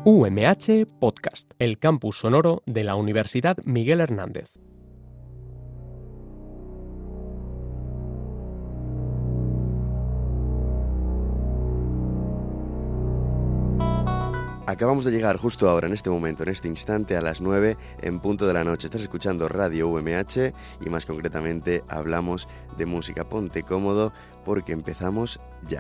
UMH Podcast, el campus sonoro de la Universidad Miguel Hernández. Acabamos de llegar justo ahora, en este momento, en este instante, a las 9 en punto de la noche. Estás escuchando Radio UMH y más concretamente hablamos de música. Ponte cómodo porque empezamos ya.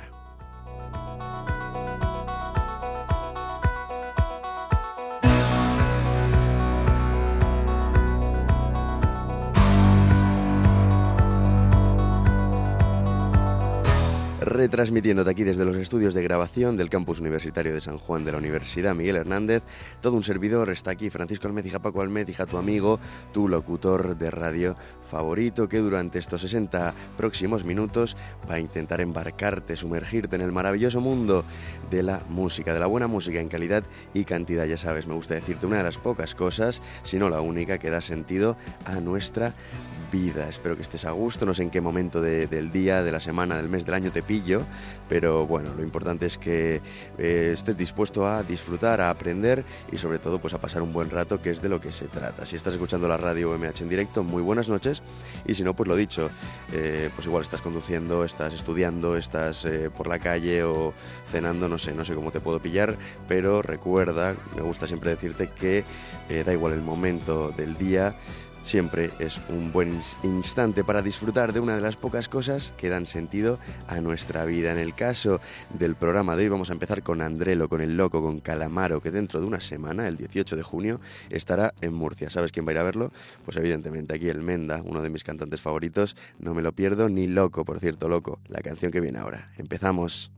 Retransmitiéndote aquí desde los estudios de grabación del campus universitario de San Juan de la Universidad Miguel Hernández, todo un servidor está aquí, Francisco Almecija, Paco Almecija, tu amigo, tu locutor de radio favorito, que durante estos 60 próximos minutos va a intentar embarcarte, sumergirte en el maravilloso mundo de la música, de la buena música en calidad y cantidad. Ya sabes, me gusta decirte una de las pocas cosas, si no la única, que da sentido a nuestra vida. Espero que estés a gusto, no sé en qué momento del día, de la semana, del mes, del año te pillo, pero bueno, lo importante es que estés dispuesto a disfrutar, a aprender y sobre todo pues a pasar un buen rato, que es de lo que se trata. Si estás escuchando la radio UMH en directo, muy buenas noches, y si no, pues lo dicho, pues igual estás conduciendo, estás estudiando, estás por la calle o cenando, no sé cómo te puedo pillar, pero recuerda, me gusta siempre decirte que da igual el momento del día, siempre es un buen instante para disfrutar de una de las pocas cosas que dan sentido a nuestra vida. En el caso del programa de hoy vamos a empezar con Andrelo, con El Loco, con Calamaro, que dentro de una semana, el 18 de junio, estará en Murcia. ¿Sabes quién va a ir a verlo? Pues evidentemente aquí el Menda, uno de mis cantantes favoritos. No me lo pierdo ni loco, por cierto, Loco, la canción que viene ahora. Empezamos.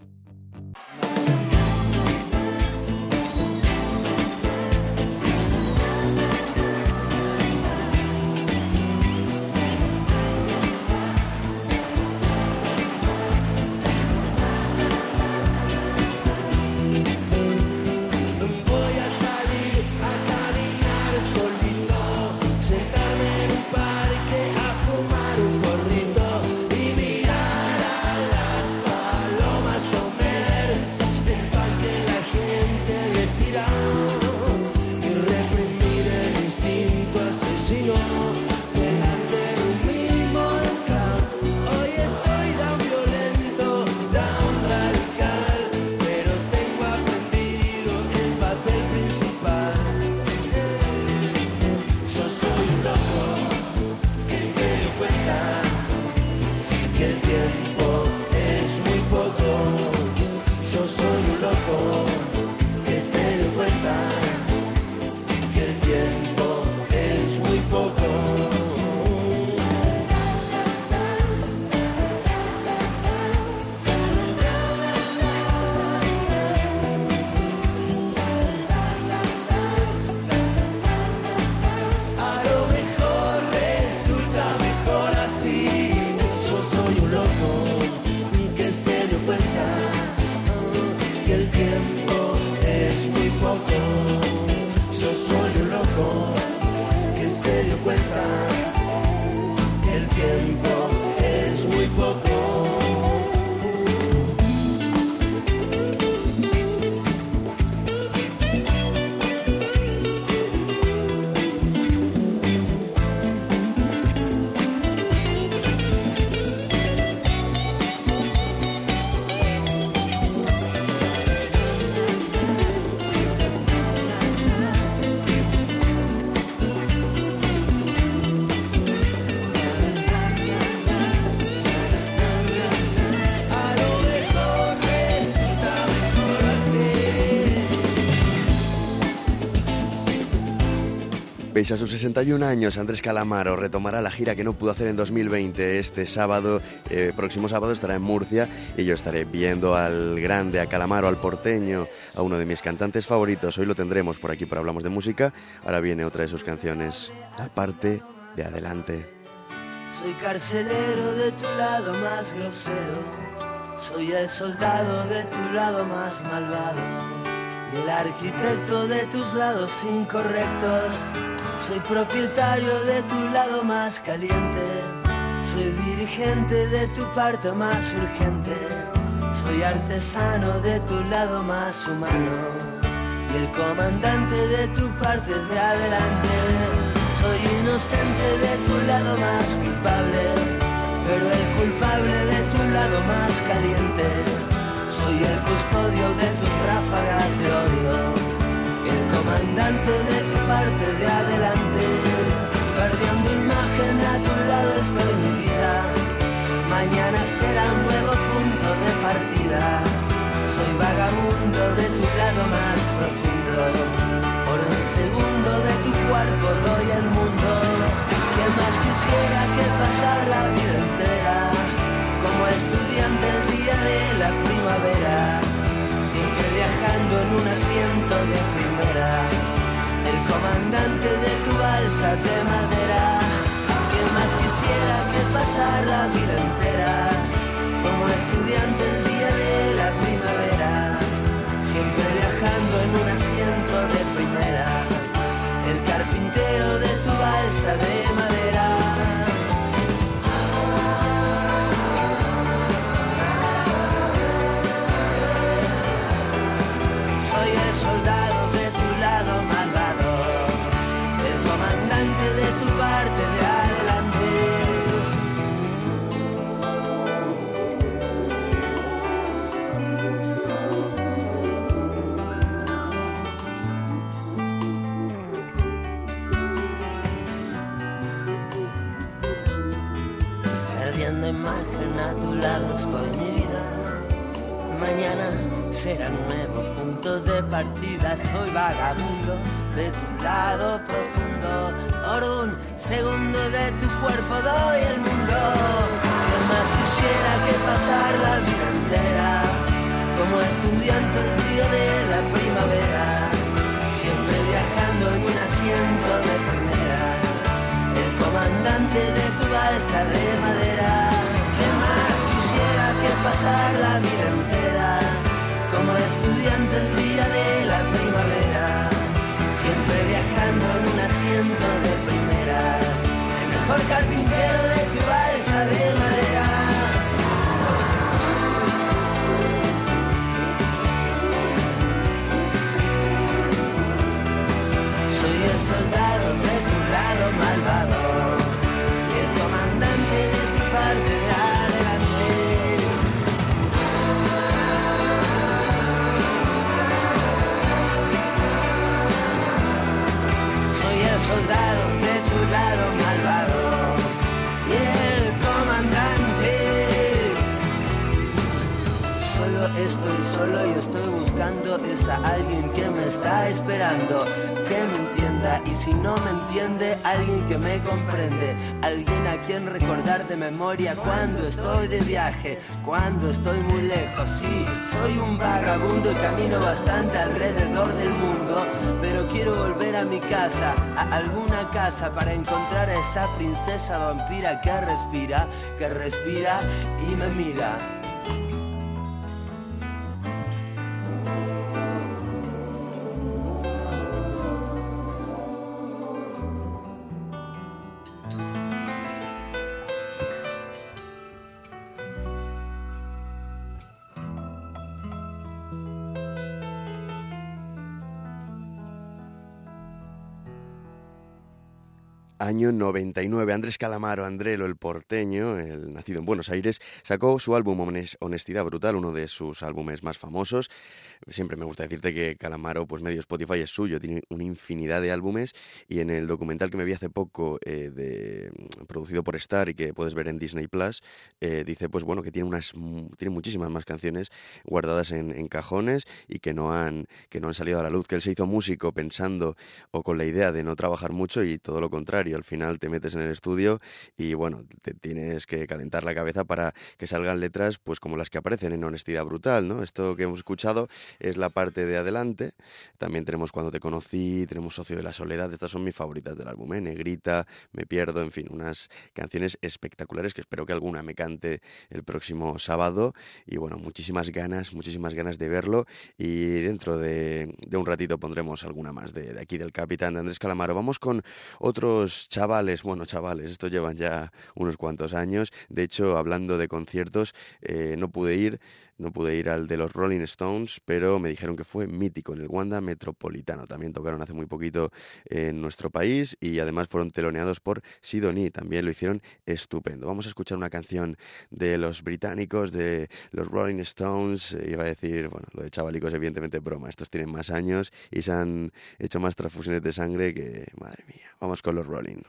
Pese a sus 61 años, Andrés Calamaro retomará la gira que no pudo hacer en 2020. Este sábado, próximo sábado, estará en Murcia y yo estaré viendo al grande, a Calamaro, al porteño, a uno de mis cantantes favoritos. Hoy lo tendremos por aquí para Hablamos de Música. Ahora viene otra de sus canciones, La parte de adelante. Soy carcelero de tu lado más grosero, soy el soldado de tu lado más malvado y el arquitecto de tus lados incorrectos. Soy propietario de tu lado más caliente, soy dirigente de tu parte más urgente, soy artesano de tu lado más humano. y el comandante de tu parte de adelante. Soy inocente de tu lado más culpable, pero el culpable de tu lado más caliente. Soy el custodio de tus ráfagas de odio, el comandante de tu parte de adelante. Perdiendo imagen a tu lado estoy mi vida, mañana será un nuevo punto de partida. Soy vagabundo de tu lado más profundo, por un segundo de tu cuerpo doy el mundo. ¿Qué más quisiera que pasar la vida entera como estudiante el día de la primavera, siempre viajando en un asiento de primera, el comandante de tu balsa de madera? ¿Qué más quisiera que pasar la vida entera como estudiante el día de la primavera, siempre viajando en un asiento de primera, el carpintero de tu balsa de madera? Soy el soldado de tu lado malvado, el comandante de tu parte de adelante. Perdiendo imagen a tu lado estoy mi vida, mañana será un nuevo punto de partida. Soy vagabundo de tu lado profundo, por un segundo de tu cuerpo doy el mundo. ¿Qué más quisiera que pasar la vida entera como estudiante el día de la primavera, siempre viajando en un asiento de primera, el comandante de tu balsa de madera? ¿Qué más quisiera que pasar la vida entera como estudiante el día de la primavera, siempre viajando en un asiento de primera, el mejor carpintero de tu balsa de madera? Soy el soldado de tu lado malvado y el comandante de tu parte de adelante. Soy el soldado de tu lado malvado y el comandante. Solo estoy solo y estoy buscando es a alguien que me está esperando, que me entienda, y si no me entiende, alguien que me comprende, alguien a quien recordar de memoria cuando estoy de viaje, cuando estoy muy lejos. Sí, soy un vagabundo y camino bastante alrededor del mundo, pero quiero volver a mi casa, a alguna casa, para encontrar a esa princesa vampira que respira y me mira. Año 99, Andrés Calamaro, Andrelo el porteño, el nacido en Buenos Aires, sacó su álbum Honestidad Brutal, uno de sus álbumes más famosos. Siempre me gusta decirte que Calamaro, pues medio Spotify es suyo, tiene una infinidad de álbumes, y en el documental que me vi hace poco, producido por Star y que puedes ver en Disney Plus, dice pues bueno que tiene muchísimas más canciones guardadas en cajones y que no han salido a la luz, que él se hizo músico pensando o con la idea de no trabajar mucho, y todo lo contrario, al final te metes en el estudio y bueno, te tienes que calentar la cabeza para que salgan letras pues como las que aparecen en Honestidad Brutal, ¿no? Esto que hemos escuchado es la parte de adelante. También tenemos Cuando te conocí, tenemos Socio de la soledad. Estas son mis favoritas del álbum, Negrita, Me pierdo, en fin, unas canciones espectaculares que espero que alguna me cante el próximo sábado. Y bueno, muchísimas ganas de verlo, y dentro de un ratito pondremos alguna más de aquí del Capitán, de Andrés Calamaro. Vamos con otros chavales, estos llevan ya unos cuantos años. De hecho, hablando de conciertos, no pude ir, No pude ir al de los Rolling Stones, pero me dijeron que fue mítico en el Wanda Metropolitano. También tocaron hace muy poquito en nuestro país y además fueron teloneados por Sidonie. También lo hicieron estupendo. Vamos a escuchar una canción de los británicos, de los Rolling Stones. Iba a decir, bueno, lo de chavalicos evidentemente broma. Estos tienen más años y se han hecho más transfusiones de sangre que... Madre mía. Vamos con los Rolling.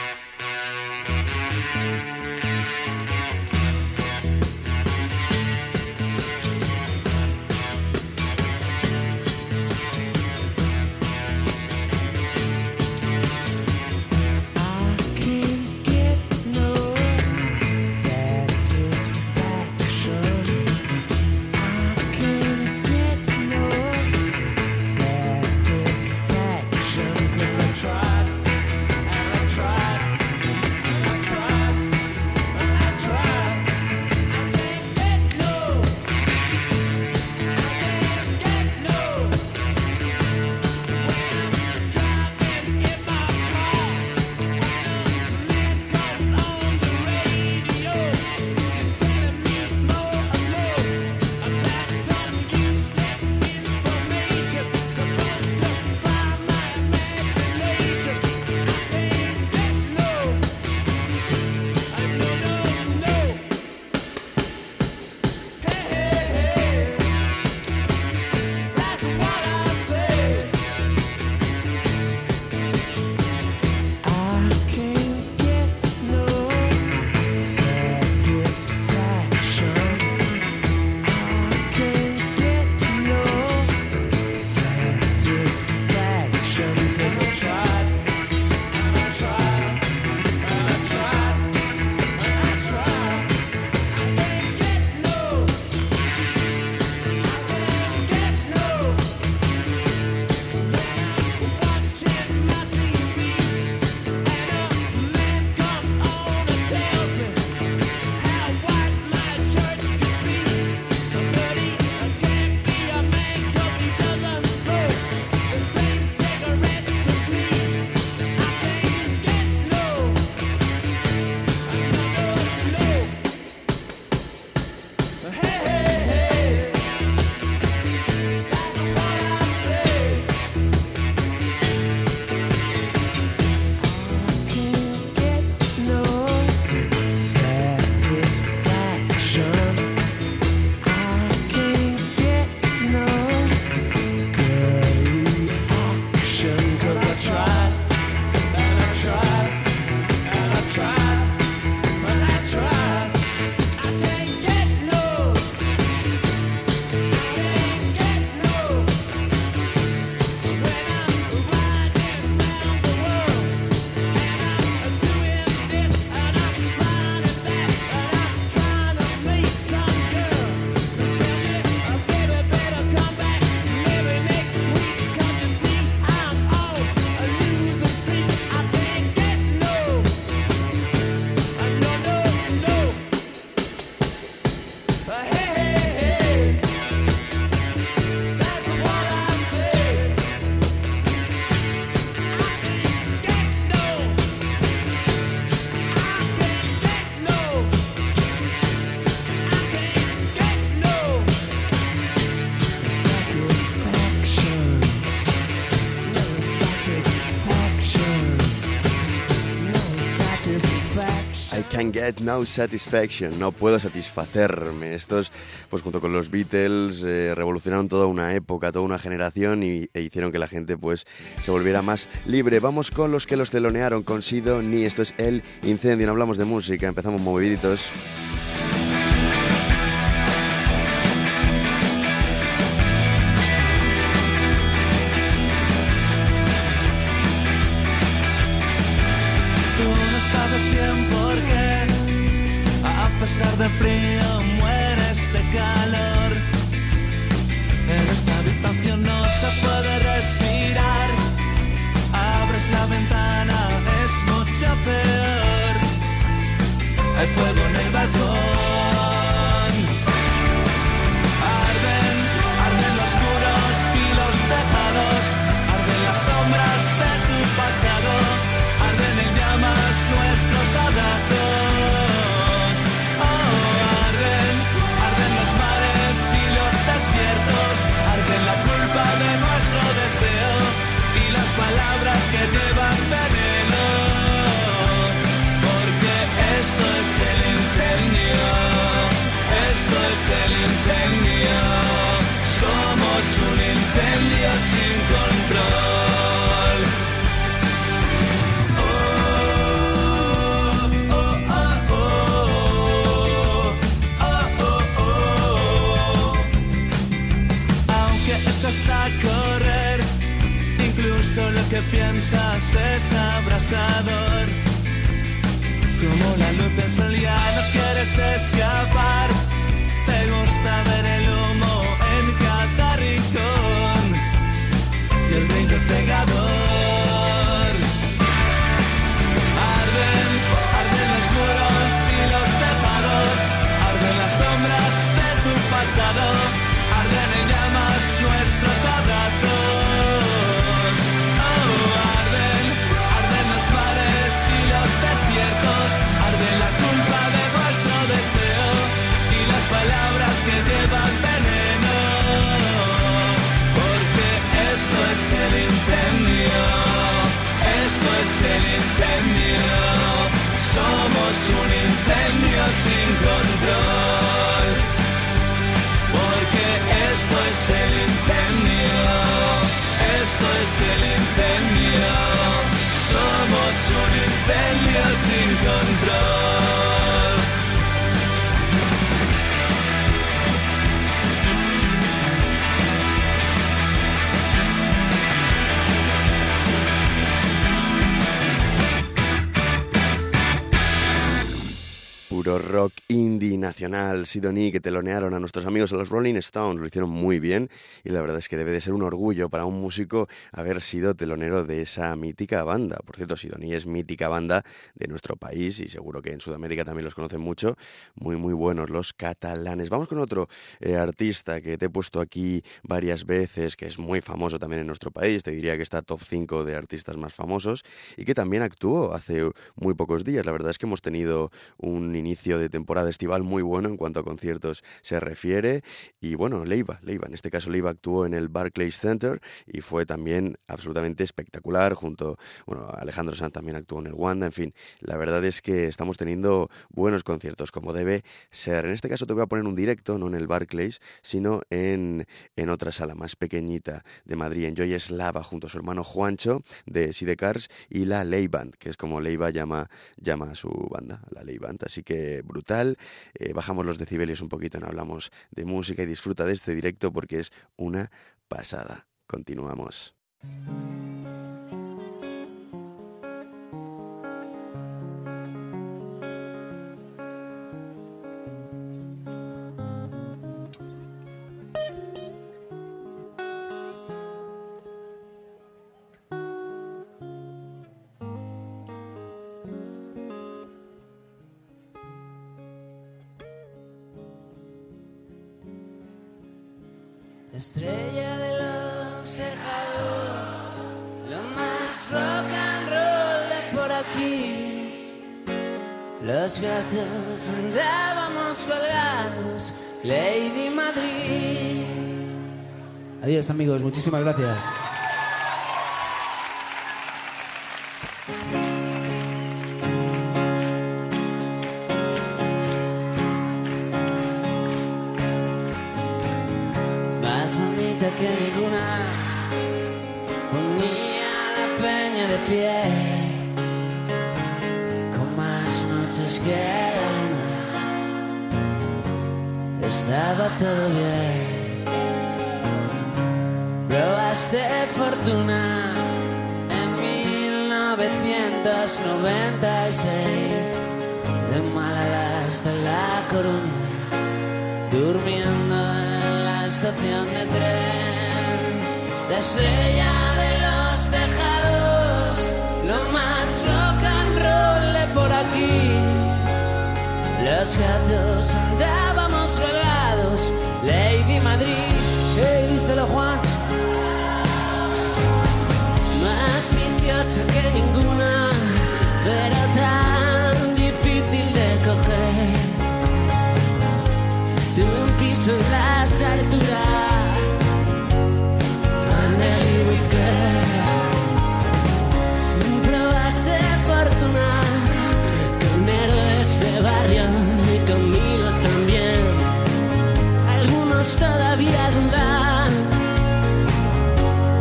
Can't get no satisfaction, no puedo satisfacerme. Estos, pues junto con los Beatles, revolucionaron toda una época, toda una generación e hicieron que la gente pues se volviera más libre. Vamos con los que los telonearon, con Sidonie. Esto es El Incendio. No hablamos de música, empezamos moviditos. Sabes bien por qué, a pesar del frío mueres de calor. En esta habitación no se puede respirar. Abres la ventana, es mucho peor. Hay fuego en el balcón. Arden los muros y los tejados. Arden las sombras de tu pasado. Arden en llamas nuestros abrazos. Oh, arden. sin control. Oh, oh, oh, oh, oh, oh. Aunque echas a correr, incluso lo que piensas es abrasador. Como la luz del sol ya no quieres escapar. Te gusta ver el humo en cada rincón y el brillo cegador. Arden, arden los muros y los tejados, arden las sombras de tu pasado, arden en llamas nuestros abrazos. Oh, arden, arden los mares y los desiertos, arde la culpa de nuestro deseo y las palabras que llevan veneno, porque esto es el incendio, esto es el incendio, somos un incendio sin control, porque esto es el incendio, esto es el incendio, somos un incendio sin control. Puro rock indie nacional, Sidonie, que telonearon a nuestros amigos a los Rolling Stones, lo hicieron muy bien y la verdad es que debe de ser un orgullo para un músico haber sido telonero de esa mítica banda. Por cierto, Sidonie es mítica banda de nuestro país y seguro que en Sudamérica también los conocen mucho, muy muy buenos los catalanes. Vamos con otro artista que te he puesto aquí varias veces, que es muy famoso también en nuestro país, te diría que está top 5 de artistas más famosos y que también actuó hace muy pocos días. La verdad es que hemos tenido un inicio de temporada estival muy bueno en cuanto a conciertos se refiere y bueno, Leiva, en este caso Leiva actuó en el Barclays Center y fue también absolutamente espectacular junto, bueno, Alejandro Sanz también actuó en el Wanda, en fin, la verdad es que estamos teniendo buenos conciertos como debe ser. En este caso te voy a poner un directo, no en el Barclays, sino en otra sala más pequeñita de Madrid, en Joy Eslava, junto a su hermano Juancho de Sidecars y la Leiband, que es como Leiva llama a su banda, la Leiband, así que brutal. Bajamos los decibelios un poquito, no hablamos de música y disfruta de este directo porque es una pasada. Continuamos. Estrella de los tejados, lo más rock and roll de por aquí. Los gatos andábamos colgados, Lady Madrid. Adiós amigos, muchísimas gracias. Que ninguna unía la peña de pie, con más noches que la luna. Estaba todo bien. Pruebas de fortuna en 1996, de Málaga hasta La Coruña, durmiendo en la estación de tren. La estrella de los tejados, lo más rock and roll de por aquí. Los gatos andábamos colgados, Lady Madrid. Hey, díselo Juancho. Más viciosa que ninguna, pero tan difícil de coger. Tuve un piso en las alturas, Anneli with care. Pruebas de fortuna con héroes de barrio y conmigo también. Algunos todavía dudan,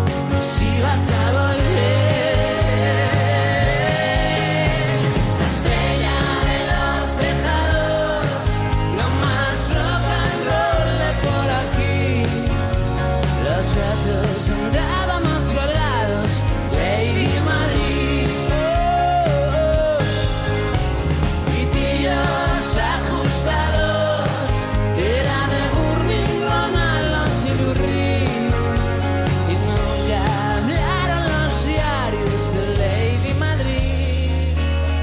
vas a volver. La estrella de los tejados, lo más rock and roll de por aquí. Los gatos andábamos colgados, Lady Madrid. Y tíos ajustados, era de Burning Ronald Silurri. Y nunca hablaron los diarios de Lady Madrid.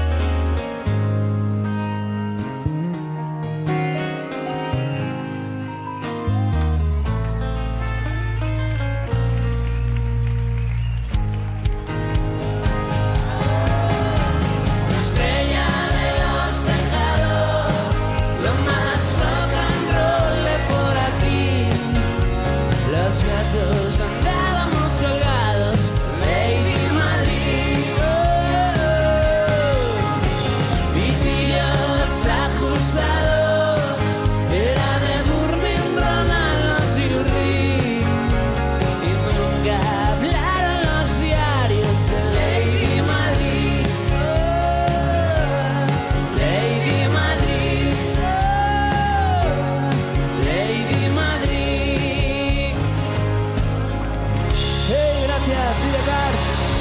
Estrella de los tejados, lo más rock and roll de por aquí. Los gatos andábamos colgados, Lady Madrid. Y tíos ajustados, era de Burning Ronald Silurri. Y nunca hablaron los diarios de Lady Madrid. Lady Madrid. Lady Madrid. Hey, gracias, Cide Cars.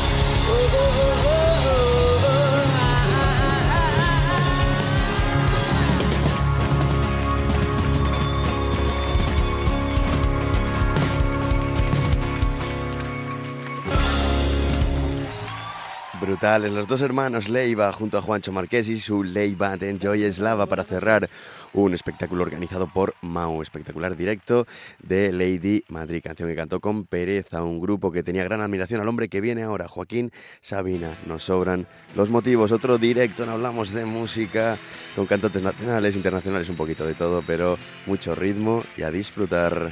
Brutales, los dos hermanos Leiva junto a Juancho Marqués y su Leiva Enjoy Slava para cerrar un espectáculo organizado por Mau, espectacular directo de Lady Madrid, canción que cantó con Pereza, un grupo que tenía gran admiración al hombre que viene ahora, Joaquín Sabina. Nos sobran los motivos, otro directo, no hablamos de música, con cantantes nacionales, internacionales, un poquito de todo, pero mucho ritmo y a disfrutar.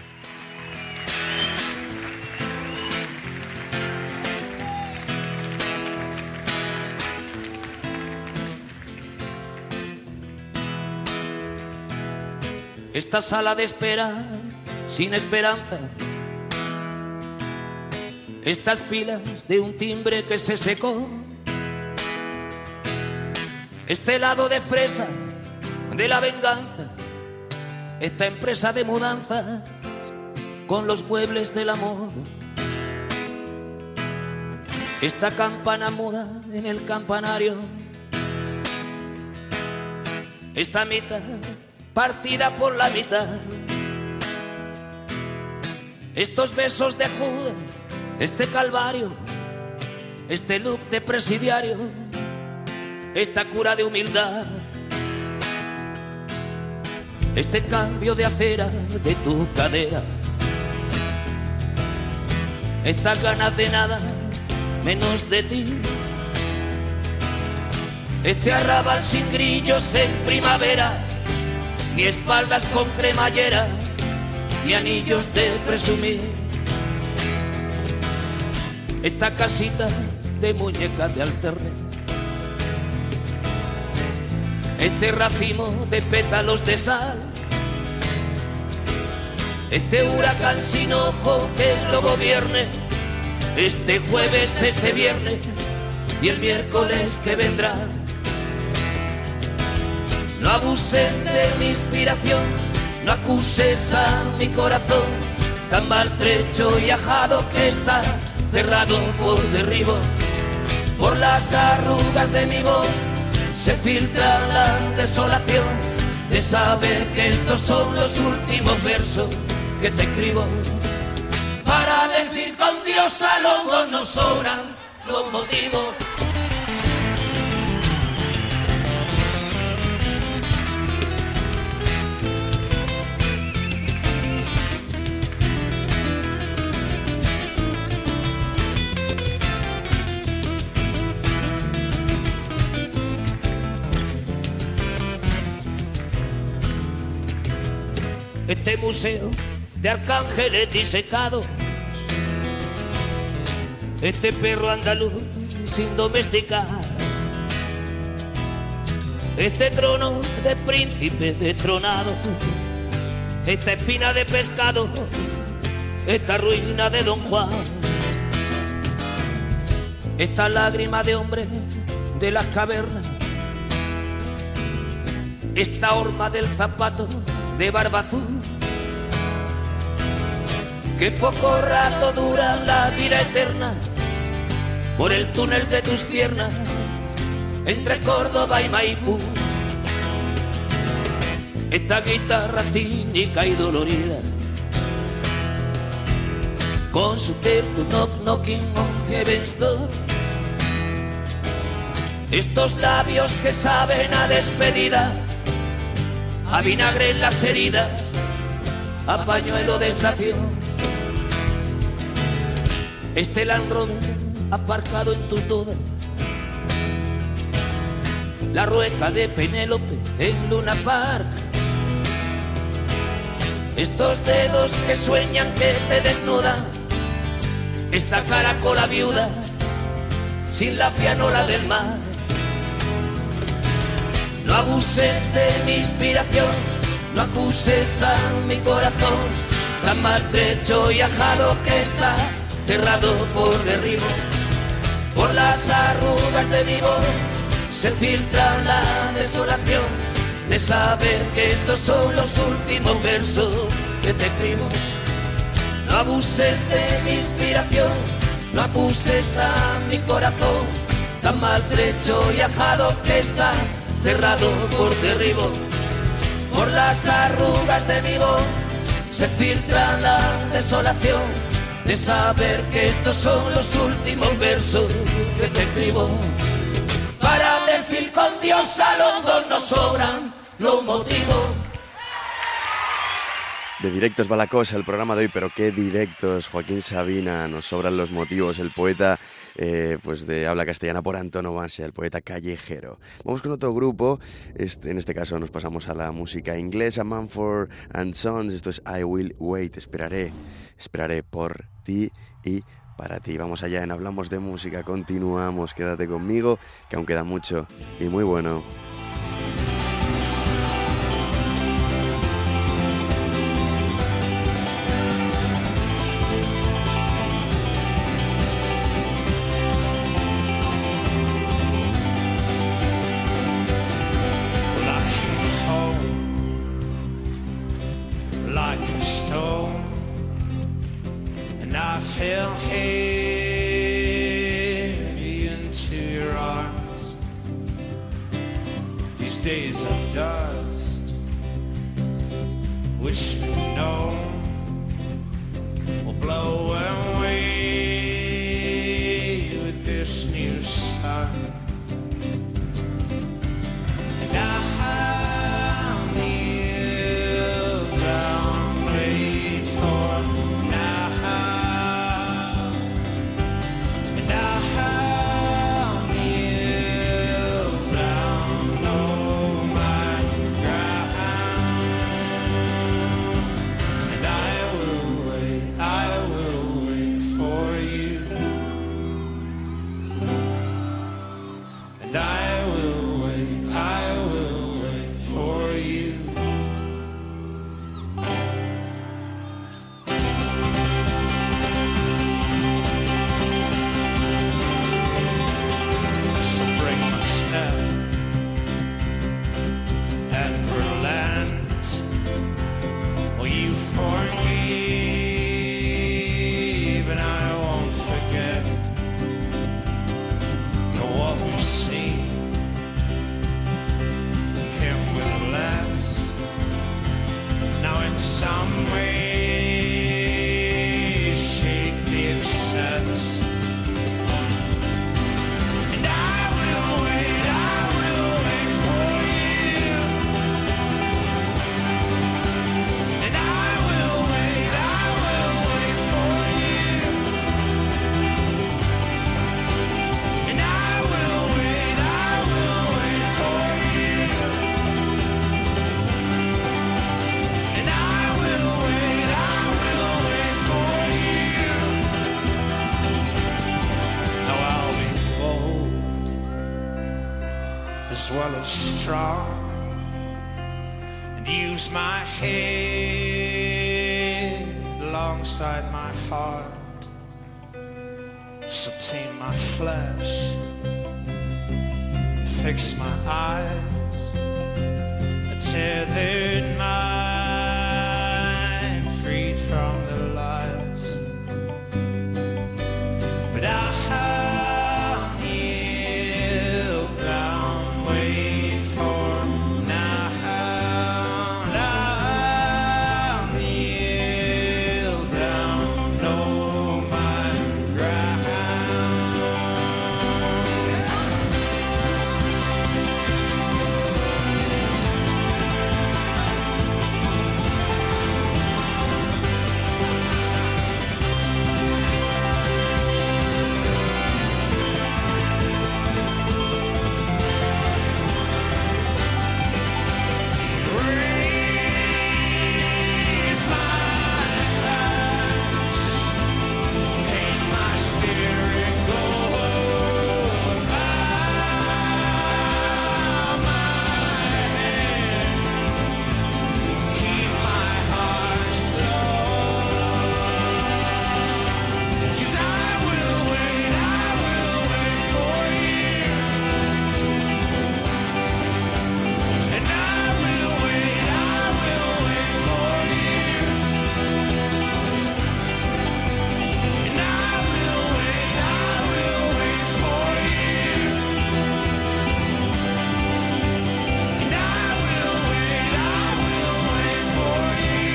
Esta sala de espera sin esperanza, estas pilas de un timbre que se secó, este helado de fresa de la venganza, esta empresa de mudanzas con los muebles del amor, esta campana muda en el campanario, esta mitad partida por la mitad, estos besos de Judas, este calvario, este look de presidiario, esta cura de humildad, este cambio de acera de tu cadera, estas ganas de nada menos de ti, este arrabal sin grillos en primavera, ni espaldas con cremallera, ni anillos de presumir. Esta casita de muñecas de alterne, este racimo de pétalos de sal, este huracán sin ojo que lo gobierne, este jueves, este viernes y el miércoles que vendrá. No abuses de mi inspiración, no acuses a mi corazón, tan maltrecho y ajado que está, cerrado por derribo. Por las arrugas de mi voz se filtra la desolación de saber que estos son los últimos versos que te escribo. Para decir con Dios a los dos nos sobran los motivos. Este museo de arcángeles disecados, este perro andaluz sin domesticar, este trono de príncipe destronado, esta espina de pescado, esta ruina de Don Juan, esta lágrima de hombre de las cavernas, esta horma del zapato de barba azul, que poco rato dura la vida eterna, por el túnel de tus piernas, entre Córdoba y Maipú. Esta guitarra cínica y dolorida, con su Turn Knock Knocking on Heaven's Door. Estos labios que saben a despedida, a vinagre en las heridas, a pañuelo de estación. Este Land Rover aparcado en tus dudas, la rueca de Penélope en Luna Park. Estos dedos que sueñan que te desnudan, esta caracola viuda sin la pianola del mar. No abuses de mi inspiración, no acuses a mi corazón, tan maltrecho y ajado que está, cerrado por derribo. Por las arrugas de mi voz se filtra la desolación de saber que estos son los últimos versos que te escribo. No abuses de mi inspiración, no abuses a mi corazón, tan maltrecho y ajado que está, cerrado por derribo. Por las arrugas de mi voz se filtra la desolación de saber que estos son los últimos versos que te escribo. Para decir con Dios a los dos nos sobran los motivos. De directos va la cosa el programa de hoy, pero qué directos, Joaquín Sabina, nos sobran los motivos, el poeta pues de habla castellana por antonomasia, el poeta callejero. Vamos con otro grupo, en este caso nos pasamos a la música inglesa, Mumford & Sons, esto es I Will Wait, esperaré por ti y para ti. Vamos allá en Hablamos de Música, continuamos, quédate conmigo, que aún queda mucho y muy bueno. Days of dust, which we know will blow away with this new sun. And I'll kneel down, wait for now. And I'll kneel down, know my ground. And I will wait for you. And I will wait for you. So break my step and relent. Will you forgive and I won't forget? Know what we see, him with less. Now in some way shake the excess. And I will wait for you. And I will wait for you. And I will wait for you. And I will wait for you. Now I'll be bold as well as strong, and use my head alongside my heart, So tame my flesh, fix my eyes, a tethered mind, freed from the lies. But I kneel down, wait for now. I'll kneel down, know my ground. Raise my hands, paint my spirit gold. Bow my head, keep my heart slow. 'Cause I will wait for you. And I will wait for you. And I will wait for you. And I will wait for you.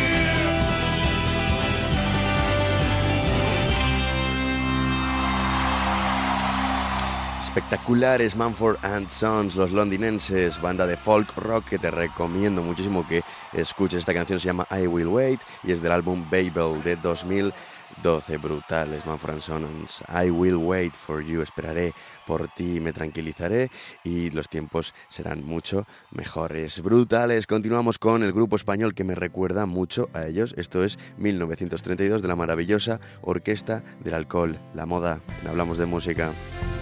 Espectaculares Mumford & Sons, los londinenses, banda de folk rock que te recomiendo muchísimo que escuches. Esta canción se llama I Will Wait y es del álbum Babel de 2012. Brutales Mumford & Sons, I Will Wait for You, esperaré por ti, me tranquilizaré y los tiempos serán mucho mejores. Brutales. Continuamos con el grupo español que me recuerda mucho a ellos. Esto es 1932 de la maravillosa Orquesta del Alcohol, la moda. Hablamos de música.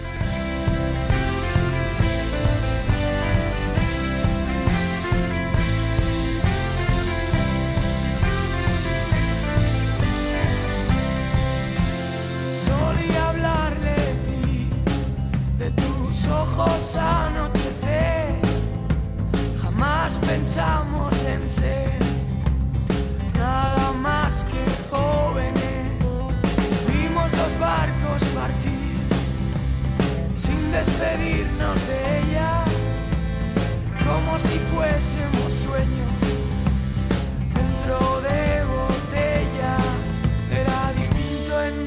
Solía hablarle de ti, de tus ojos anochecer. Jamás pensamos en ser nada más que jóvenes. Vimos los barcos partir sin despedirnos de ella, como si fuésemos sueños dentro de botellas. Era distinto en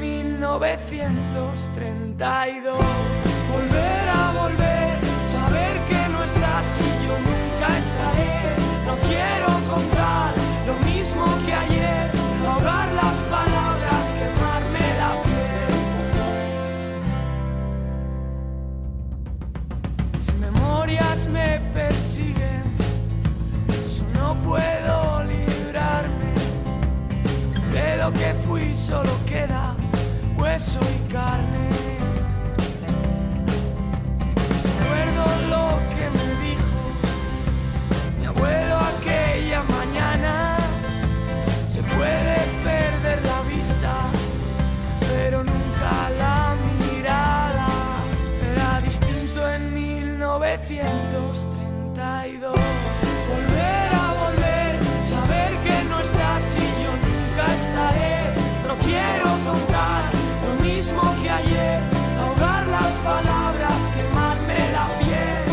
1932. Volver a volver, saber que no estás y yo nunca estaré. No quiero contar lo mismo que ayer, ahogar las palabras, quemarme la piel. Mis memorias me persiguen, eso no puedo librarme. De lo que fui solo queda hueso y carne. Recuerdo lo que me dijo mi abuelo aquella mañana. Se puede perder la vista, pero nunca la mirada. Era distinto en 1932. Volver a volver, saber que no estás y yo nunca estaré. No quiero contar lo mismo que ayer, ahogar las palabras, quemarme la piel.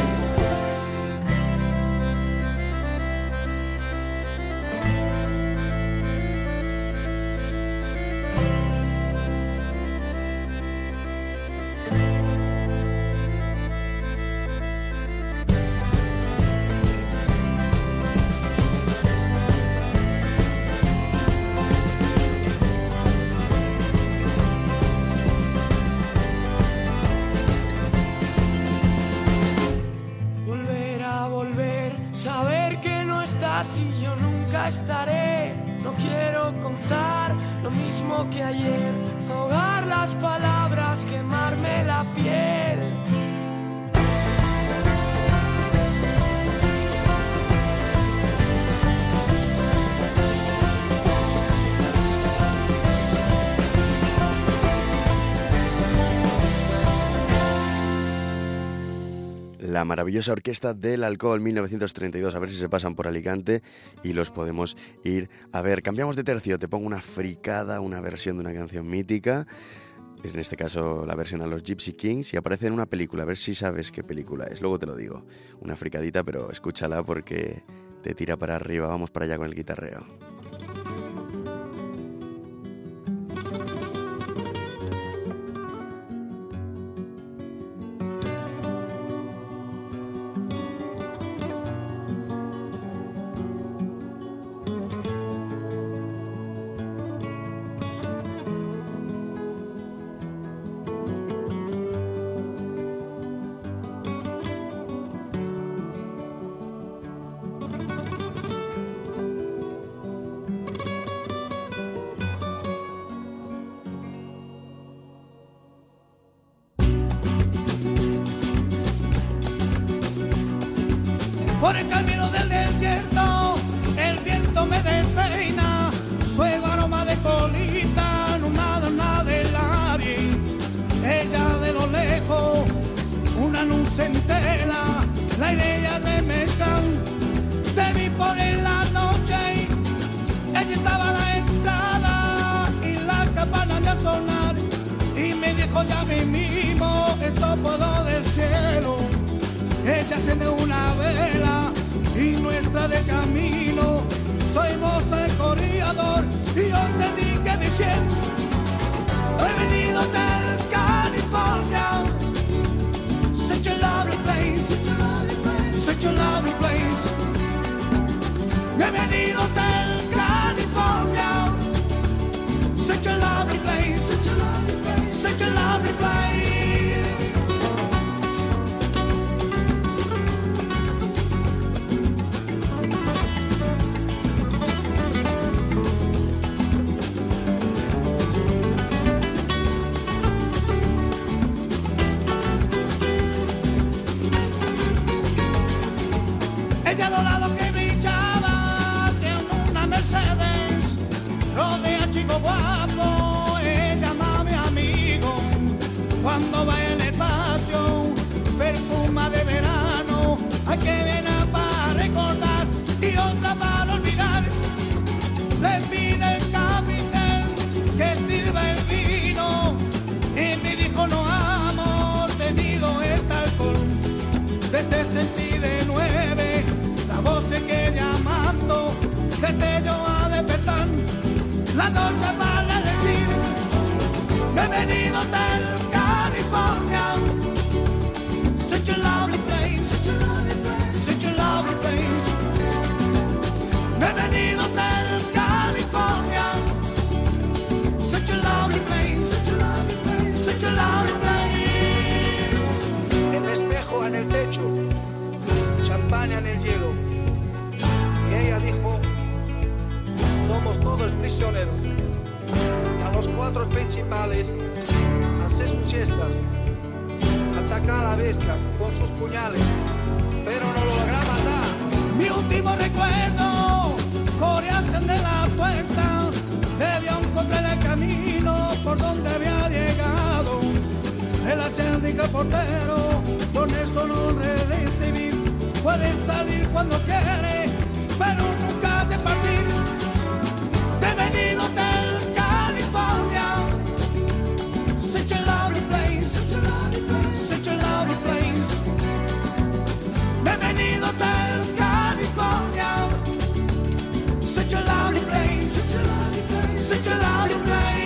Volver a volver, saber que no estás y yo nunca estaré. No quiero contar lo mismo que ayer, ahogar las palabras, quemarme la piel. la maravillosa Orquesta del Alcohol 1932. A ver si se pasan por Alicante y los podemos ir a ver. Cambiamos de tercio, te pongo una fricada, una versión de una canción mítica. Es en este caso la versión a los Gypsy Kings y aparece en una película. A ver si sabes qué película es. Luego te lo digo. Una fricadita, pero escúchala porque te tira para arriba. Vamos para allá con el guitarreo. Por el camino del desierto, el viento me despeina, suave aroma de colita, no nada del aire. Ella de lo lejos, una luz entera, la idea de mezclar. Te vi por en la noche, ella estaba a la entrada y la campana de sonar. Y me dijo ya mismo, esto puedo del cielo. Ella enciende una vela y nuestra de camino. Soy vos el corredor y yo te dije diciendo: he venido del California, such a lovely place, such a lovely place. He venido del California, such a lovely place, such a lovely place. Guapo, ella llama a mi amigo cuando va en el patio, perfuma de verano, hay que viene para recordar y otra para olvidar. Le pide el capitán que sirva el vino y me dijo: no hemos tenido el alcohol desde 69, la voz se queda llamando desde yo a despertar. La noche para decir: he venido del California, such a lovely place, such a lovely place. He venido del California, such a lovely place, such a lovely place. El espejo en el techo, champaña en el hielo. Y ella dijo: somos todos prisioneros. Y a los cuatro principales hace sus siestas, ataca a la bestia con sus puñales, pero no lo logra matar. Mi último recuerdo, corearse de la puerta, debió encontrar el camino por donde había llegado. El acéndico portero, con eso no recibir, puede salir cuando quiere, pero nunca de partir. Venido del California, such a lovely place, such a lovely place. Venido del California, such a lovely place, such a lovely place.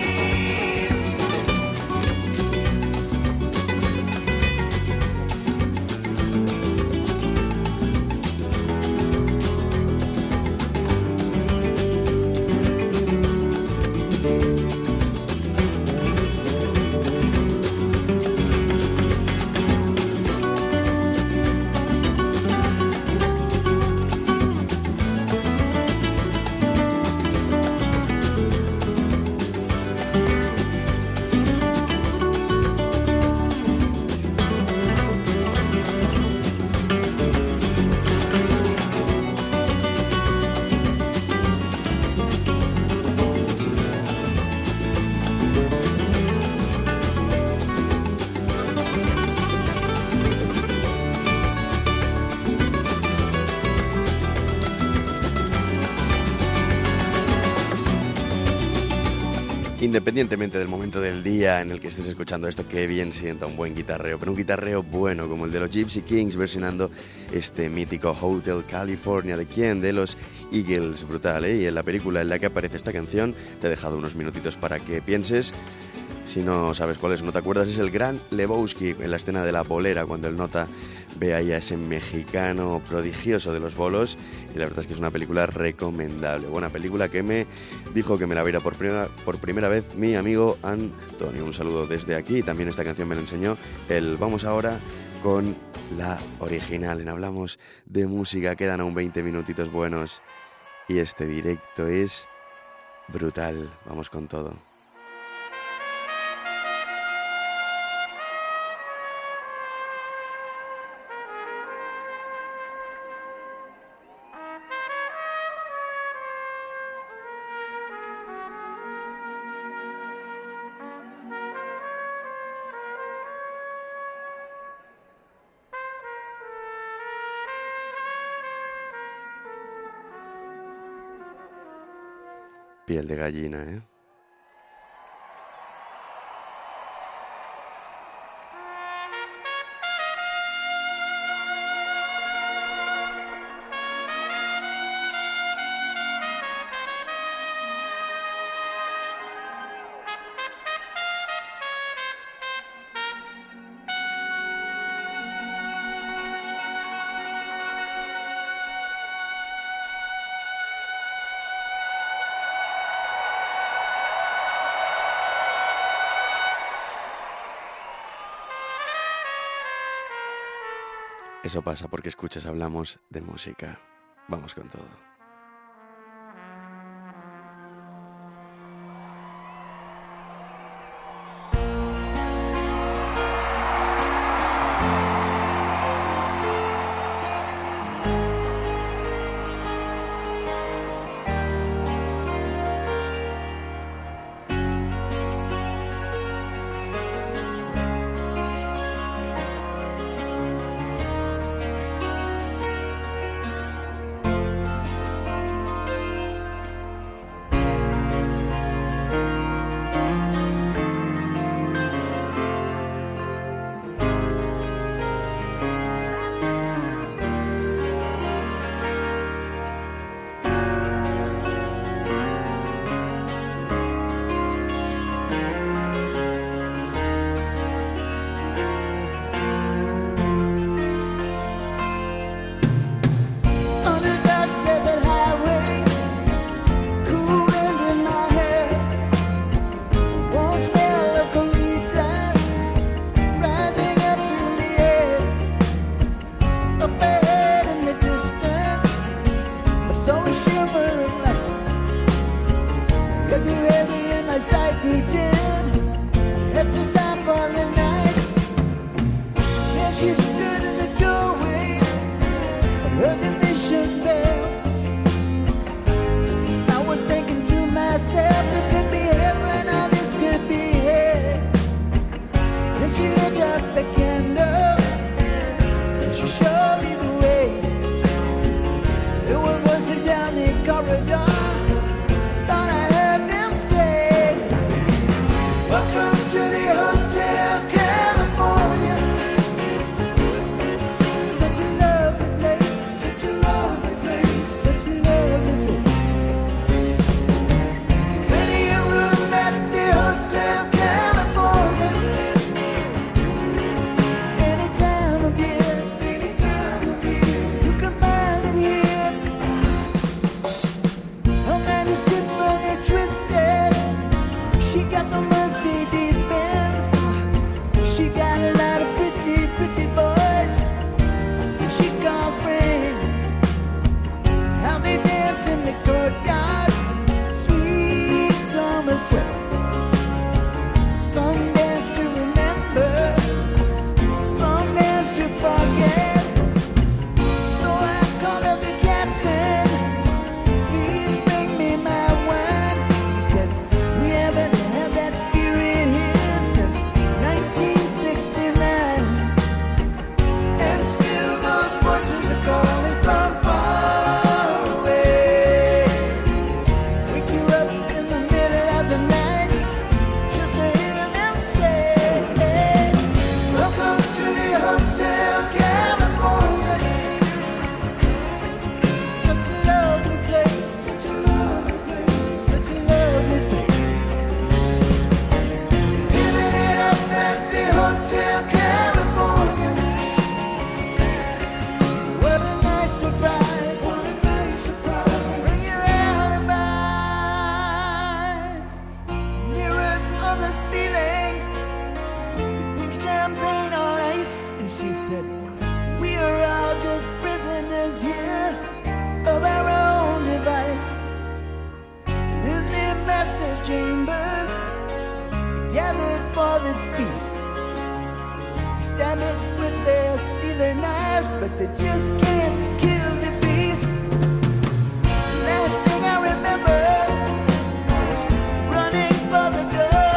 independientemente del momento del día en el que estés escuchando esto, qué bien sienta un buen guitarreo, pero un guitarreo bueno como el de los Gypsy Kings versionando este mítico Hotel California. ¿De quién? De los Eagles. Brutal, ¿eh? Y en la película en la que aparece esta canción te he dejado unos minutitos para que pienses. Si no sabes cuál es, no te acuerdas, es el gran Lebowski en la escena de la bolera, cuando el nota ve ahí a ese mexicano prodigioso de los bolos, y la verdad es que es una película recomendable. Buena película que me dijo que me la viera por primera vez mi amigo Antonio. Un saludo desde aquí, también esta canción me lo enseñó él. Vamos ahora con la original. En Hablamos de Música quedan aún 20 minutitos buenos y este directo es brutal. Vamos con todo. Piel de gallina, ¿eh? Eso pasa porque escuchas Hablamos de Música. Vamos con todo. Welcome to the said, we are all just prisoners here of our own device. In the master's chambers, gathered for the feast. Stab it with their stealing knives, but they just can't kill the beast. Last thing I remember was running for the door.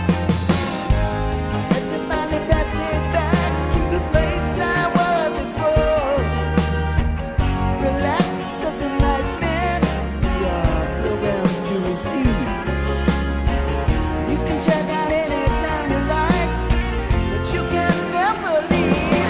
Had to find the passage back to the place I was before. Relax, said the nightmare, we are programmed to receive. You can check out anytime you like, but you can never leave.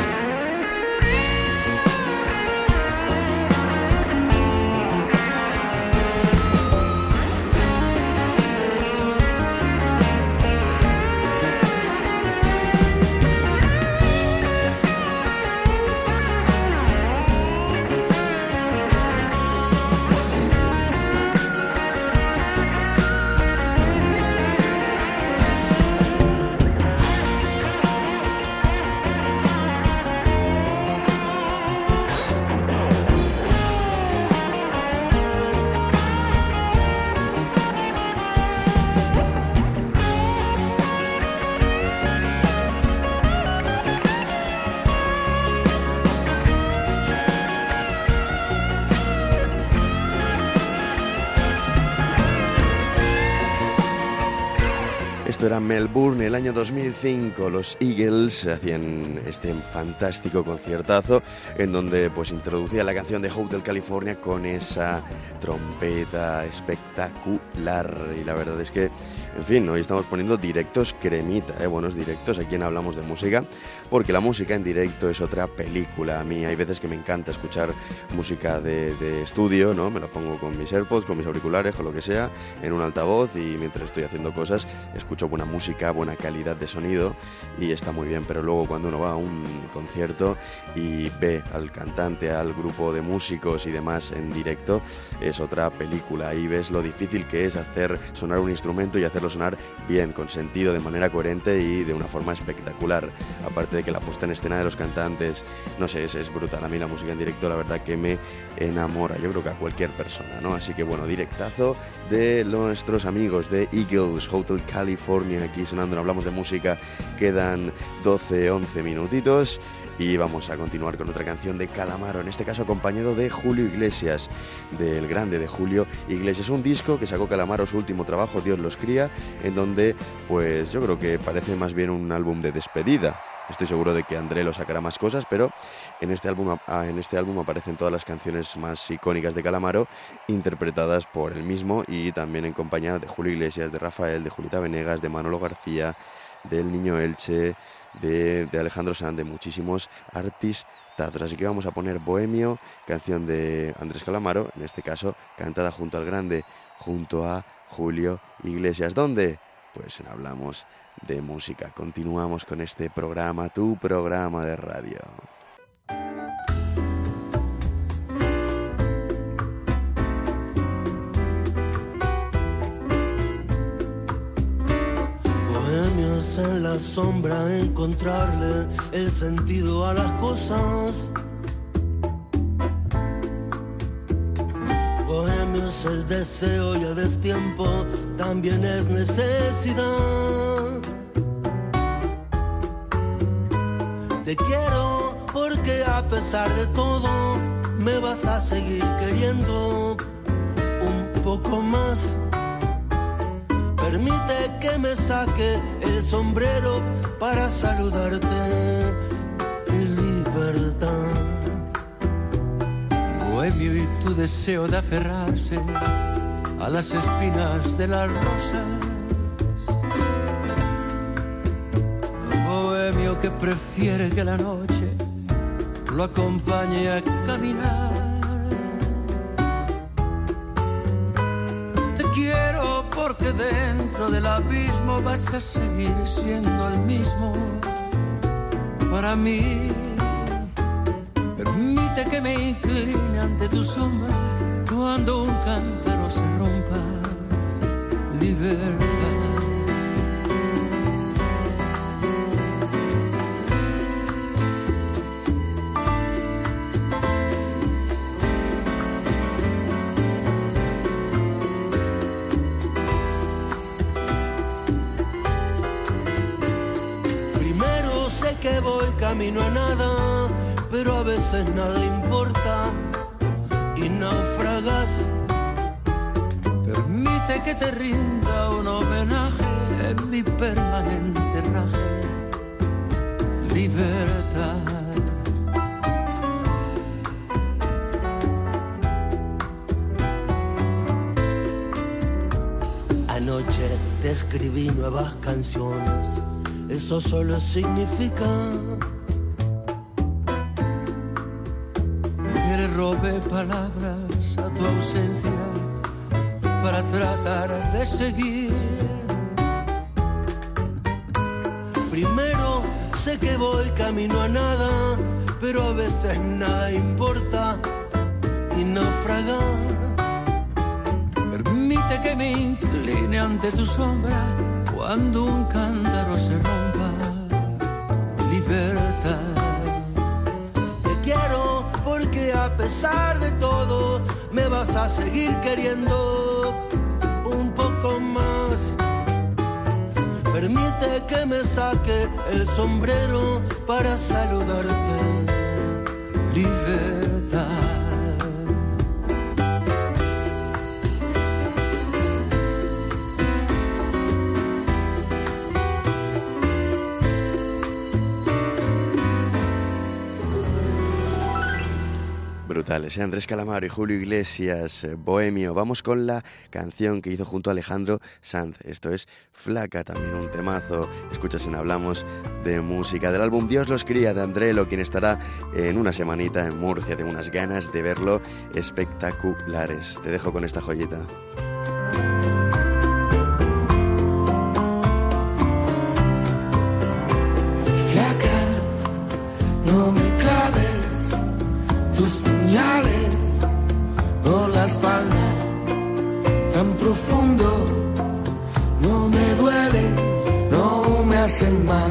Esto era Melbourne, el año 2005. Los Eagles hacían este fantástico conciertazo en donde pues introducía la canción de Hotel California con esa trompeta espectacular. Y la verdad es que, en fin, hoy estamos poniendo directos cremita, buenos directos aquí en Hablamos de Música, porque la música en directo es otra película. A mí hay veces que me encanta escuchar música de estudio, ¿no? Me la pongo con mis AirPods, con mis auriculares, con lo que sea, en un altavoz, y mientras estoy haciendo cosas escucho buena música, buena calidad de sonido y está muy bien. Pero luego cuando uno va a un concierto y ve al cantante, al grupo de músicos y demás en directo, es otra película. Ahí ves lo difícil que es hacer sonar un instrumento y hacerlo sonar bien, con sentido, de manera coherente y de una forma espectacular. Aparte de que la puesta en escena de los cantantes, no sé, es brutal. A mí la música en directo la verdad que me enamora, yo creo que a cualquier persona, ¿no? Así que bueno, directazo de nuestros amigos de Eagles, Hotel California, aquí sonando. Hablamos de música, quedan 12-11 minutitos y vamos a continuar con otra canción de Calamaro, en este caso acompañado de Julio Iglesias, del grande de Julio Iglesias. Un disco que sacó Calamaro, su último trabajo, Dios los cría, en donde pues yo creo que parece más bien un álbum de despedida. Estoy seguro de que André lo sacará más cosas, pero en este álbum aparecen todas las canciones más icónicas de Calamaro, interpretadas por él mismo y también en compañía de Julio Iglesias, de Rafael, de Julieta Venegas, de Manolo García, del Niño Elche, de Alejandro Sanz, de muchísimos artistazos. Así que vamos a poner Bohemio, canción de Andrés Calamaro, en este caso cantada junto al grande, junto a Julio Iglesias. ¿Dónde? Pues en Hablamos de Música. Continuamos con este programa, tu programa de radio. Bohemios en la sombra, encontrarle el sentido a las cosas. Bohemios el deseo y a destiempo también es necesidad. Te quiero porque a pesar de todo me vas a seguir queriendo un poco más. Permite que me saque el sombrero para saludarte, libertad. Bohemio y tu deseo de aferrarse a las espinas de las rosas. Bohemio que prefiere que la noche lo acompañe a caminar. Te quiero porque dentro del abismo vas a seguir siendo el mismo para mí. Permite que me incline ante tu sombra cuando un cántaro se rompa. Libertad. camino a nada, pero a veces nada importa y naufragas. Permite que te rinda un homenaje en mi permanente raje. Libertad. Anoche te escribí nuevas canciones, eso solo significa que le robé palabras a tu ausencia para tratar de seguir. Primero sé que voy camino a nada, pero a veces nada importa y naufragas. Permite que me incline ante tu sombra cuando un cántaro se rompa. Libertad. Te quiero porque a pesar de todo me vas a seguir queriendo un poco más. Permite que me saque el sombrero para saludarte. Libertad. Brutales, Andrés Calamaro y Julio Iglesias, Bohemio. Vamos con la canción que hizo junto a Alejandro Sanz. Esto es Flaca, también un temazo. Escuchas en Hablamos de Música, del álbum Dios los cría, de Andrelo, quien estará en una semanita en Murcia. Tengo unas ganas de verlo espectaculares. Te dejo con esta joyita. Flaca, no me claves tus puñales por la espalda, tan profundo, no me duelen, no me hacen mal.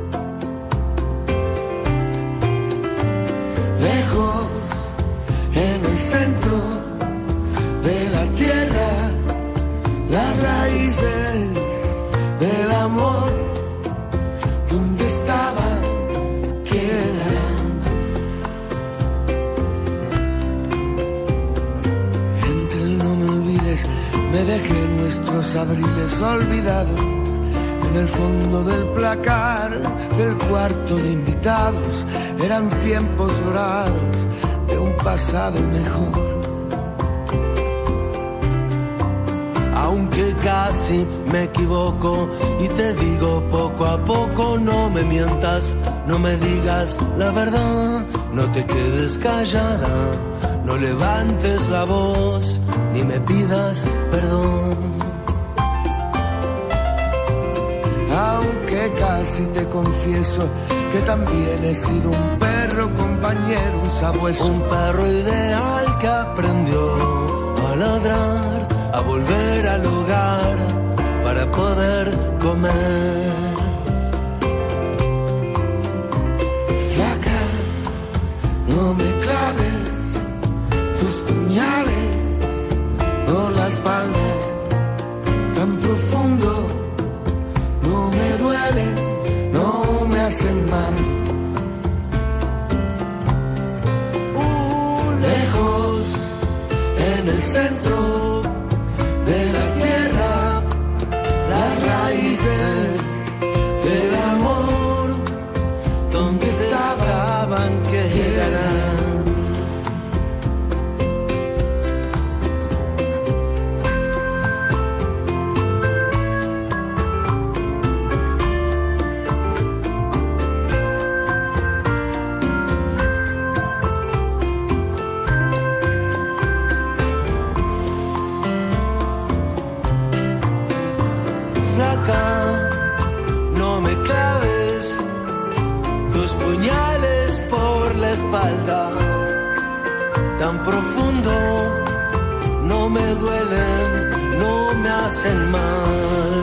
Lejos, en el centro de la tierra, las raíces del amor, donde estaban, quedarán. Entre el no me olvides, me dejé nuestros abriles olvidados en el fondo del placar del cuarto de invitados. Eran tiempos dorados de un pasado mejor. Aunque casi me equivoco y te digo poco a poco, no me mientas, no me digas la verdad, no te quedes callada, no levantes la voz, ni me pidas perdón. Aunque casi te confieso que también he sido un perro compañero, un sabueso. Un perro ideal que aprendió a ladrar, a volver al hogar para poder comer. Flaca, no me claves tus puñales por la espalda, tan profundo, no me duelen, no me hacen mal. Lejos, en el centro de la tierra, las raíces del amor, donde estaban, quedarán. No me claves tus puñales por la espalda, tan profundo, no me duelen, no me hacen mal.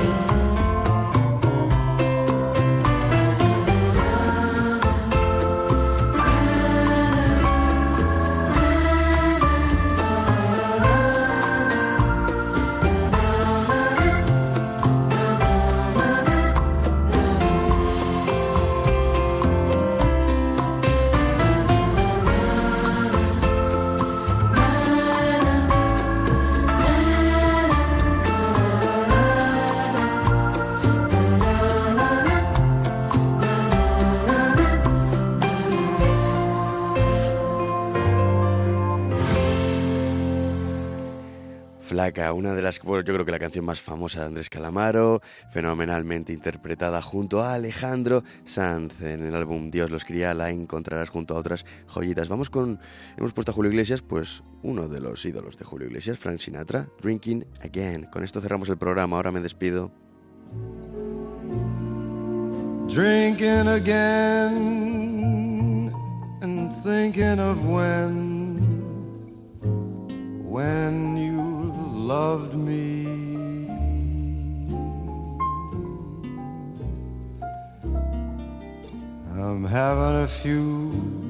Flaca, una de las, bueno, yo creo que la canción más famosa de Andrés Calamaro, fenomenalmente interpretada junto a Alejandro Sanz en el álbum Dios los cría, la encontrarás junto a otras joyitas. Hemos puesto a Julio Iglesias, pues uno de los ídolos de Julio Iglesias, Frank Sinatra, Drinking Again. Con esto cerramos el programa, ahora me despido. Drinking again and thinking of when you loved me. I'm having a few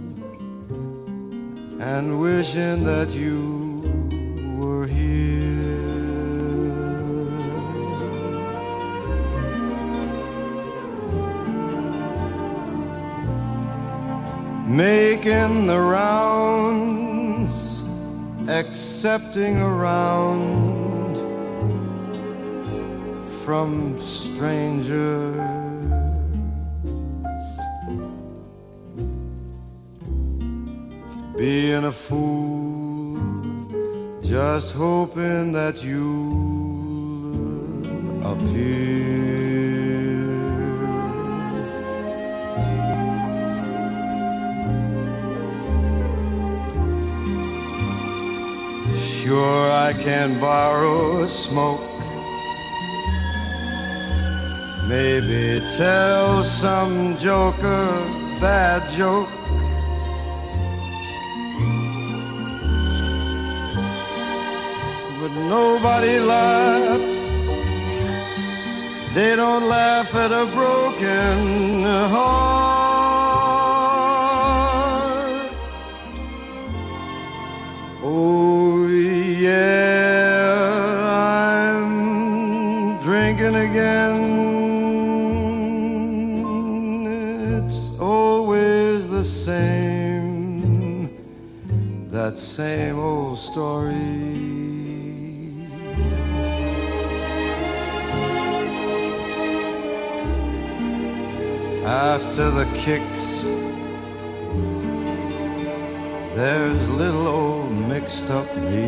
and wishing that you were here. Making the rounds, accepting around from strangers, being a fool, just hoping that you'll appear. Sure, I can borrow a smoke, maybe tell some joker bad joke, but nobody laughs. They don't laugh at a broken heart. Oh yeah, I'm drinking again. It's always the same, that same old story. After the kicks, there's little old mixed up me.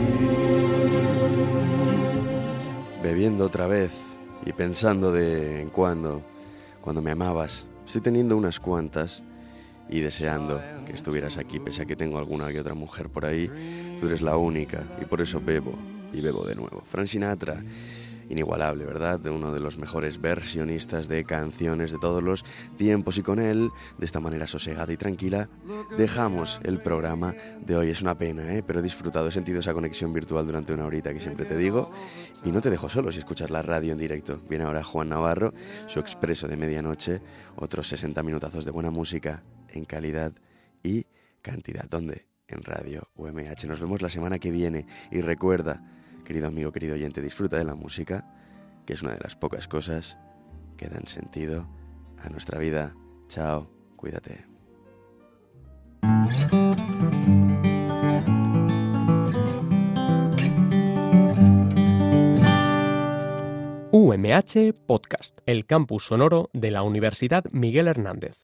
Bebiendo otra vez y pensando de en cuando me amabas. Estoy teniendo unas cuantas y deseando que estuvieras aquí, pese a que tengo alguna que otra mujer por ahí. Tú eres la única y por eso bebo y bebo de nuevo. Frank Sinatra, inigualable, ¿verdad? De uno de los mejores versionistas de canciones de todos los tiempos, y con él, de esta manera sosegada y tranquila, dejamos el programa de hoy. Es una pena, pero he disfrutado, he sentido esa conexión virtual durante una horita que siempre te digo, y no te dejo solo si escuchas la radio en directo. Viene ahora Juan Navarro, su expreso de medianoche, otros 60 minutazos de buena música en calidad y cantidad. ¿Dónde? En Radio UMH. Nos vemos la semana que viene, y recuerda, querido amigo, querido oyente, disfruta de la música, que es una de las pocas cosas que dan sentido a nuestra vida. Chao, cuídate. UMH Podcast, el campus sonoro de la Universidad Miguel Hernández.